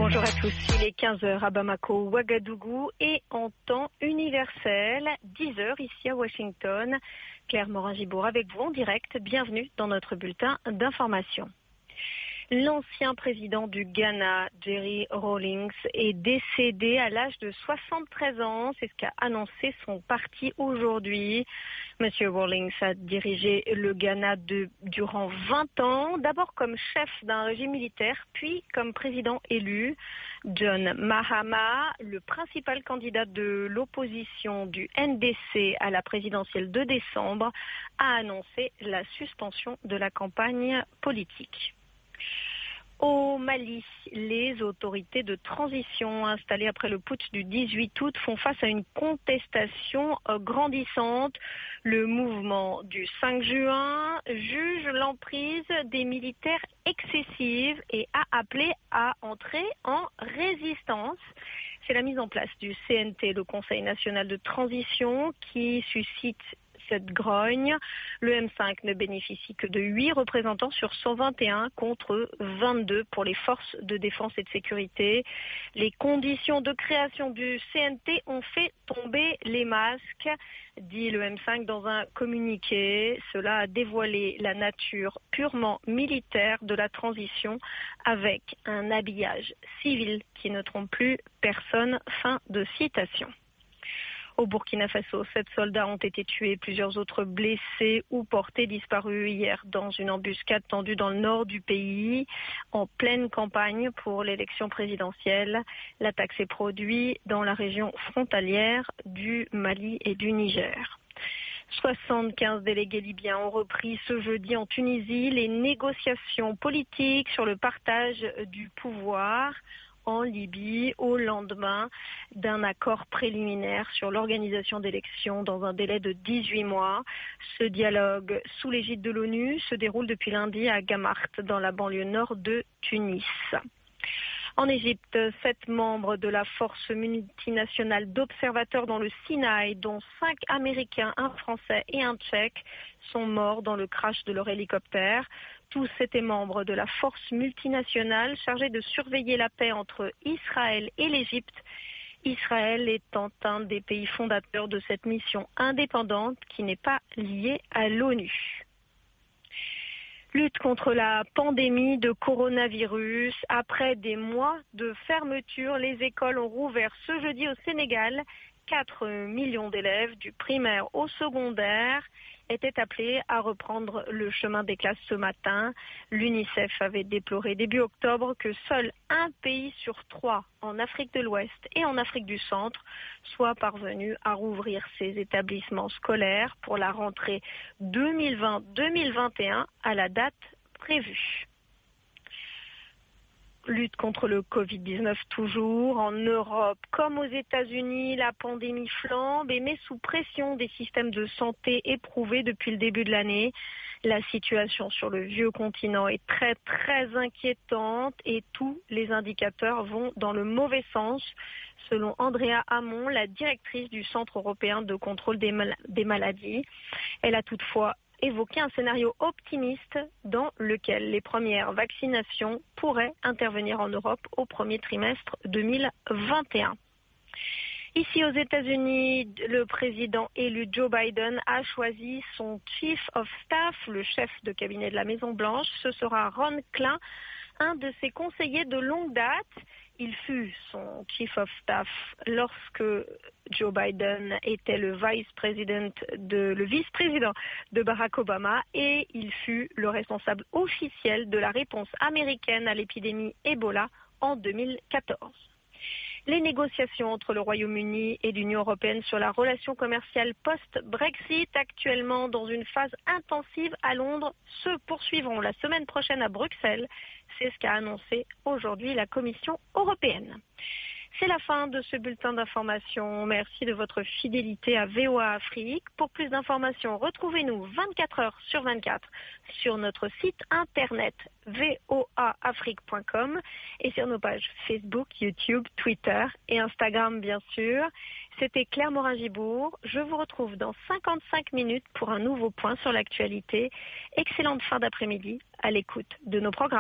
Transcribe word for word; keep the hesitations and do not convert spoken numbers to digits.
Bonjour à tous, il est quinze heures à Bamako, Ouagadougou et en temps universel, dix heures ici à Washington. Claire Morin-Gibour avec vous en direct, bienvenue dans notre bulletin d'information. L'ancien président du Ghana, Jerry Rawlings, est décédé à l'âge de soixante-treize ans. C'est ce qu'a annoncé son parti aujourd'hui. Monsieur Rawlings a dirigé le Ghana de, durant vingt ans, d'abord comme chef d'un régime militaire, puis comme président élu. John Mahama, le principal candidat de l'opposition du N D C à la présidentielle de décembre, a annoncé la suspension de la campagne politique. Au Mali, les autorités de transition installées après le putsch du dix-huit août font face à une contestation grandissante. Le mouvement du cinq juin juge l'emprise des militaires excessive et a appelé à entrer en résistance. C'est la mise en place du C N T, le Conseil national de transition, qui suscite cette grogne. Le M cinq ne bénéficie que de huit représentants sur cent vingt et un contre vingt-deux pour les forces de défense et de sécurité. Les conditions de création du C N T ont fait tomber les masques, dit le M cinq dans un communiqué. Cela a dévoilé la nature purement militaire de la transition avec un habillage civil qui ne trompe plus personne. Fin de citation. Au Burkina Faso, sept soldats ont été tués, plusieurs autres blessés ou portés disparus hier dans une embuscade tendue dans le nord du pays, en pleine campagne pour l'élection présidentielle. L'attaque s'est produite dans la région frontalière du Mali et du Niger. soixante-quinze délégués libyens ont repris ce jeudi en Tunisie les négociations politiques sur le partage du pouvoir en Libye au lendemain d'un accord préliminaire sur l'organisation d'élections dans un délai de dix-huit mois. Ce dialogue sous l'égide de l'ONU se déroule depuis lundi à Gamart, dans la banlieue nord de Tunis. En Égypte, sept membres de la force multinationale d'observateurs dans le Sinaï, dont cinq Américains, un Français et un Tchèque, sont morts dans le crash de leur hélicoptère. Tous étaient membres de la force multinationale chargée de surveiller la paix entre Israël et l'Égypte, Israël étant un des pays fondateurs de cette mission indépendante qui n'est pas liée à l'ONU. Lutte contre la pandémie de coronavirus. Après des mois de fermeture, les écoles ont rouvert ce jeudi au Sénégal. quatre millions d'élèves du primaire au secondaire étaient appelés à reprendre le chemin des classes ce matin. L'UNICEF avait déploré début octobre que seul un pays sur trois en Afrique de l'Ouest et en Afrique du Centre soit parvenu à rouvrir ses établissements scolaires pour la rentrée deux mille vingt deux mille vingt et un à la date prévue. Lutte contre le covid dix-neuf toujours. En Europe comme aux États-Unis, la pandémie flambe et met sous pression des systèmes de santé éprouvés depuis le début de l'année. La situation sur le vieux continent est très très inquiétante et tous les indicateurs vont dans le mauvais sens, selon Andrea Hamon, la directrice du Centre européen de contrôle des, mal- des maladies. Elle a toutefois évoquer un scénario optimiste dans lequel les premières vaccinations pourraient intervenir en Europe au premier trimestre deux mille vingt et un. Ici aux États-Unis, le président élu Joe Biden a choisi son Chief of Staff, le chef de cabinet de la Maison-Blanche. Ce sera Ron Klein, un de ses conseillers de longue date. Il fut son Chief of Staff lorsque Joe Biden était le vice-président de, le vice-président de Barack Obama et il fut le responsable officiel de la réponse américaine à l'épidémie Ebola en deux mille quatorze. Les négociations entre le Royaume-Uni et l'Union européenne sur la relation commerciale post-Brexit, actuellement dans une phase intensive à Londres, se poursuivront la semaine prochaine à Bruxelles. C'est ce qu'a annoncé aujourd'hui la Commission européenne. C'est la fin de ce bulletin d'information. Merci de votre fidélité à V O A Afrique. Pour plus d'informations, retrouvez-nous vingt-quatre heures sur vingt-quatre sur notre site internet v o a afrique point com et sur nos pages Facebook, YouTube, Twitter et Instagram bien sûr. C'était Claire Morin-Gibour. Je vous retrouve dans cinquante-cinq minutes pour un nouveau point sur l'actualité. Excellente fin d'après-midi à l'écoute de nos programmes.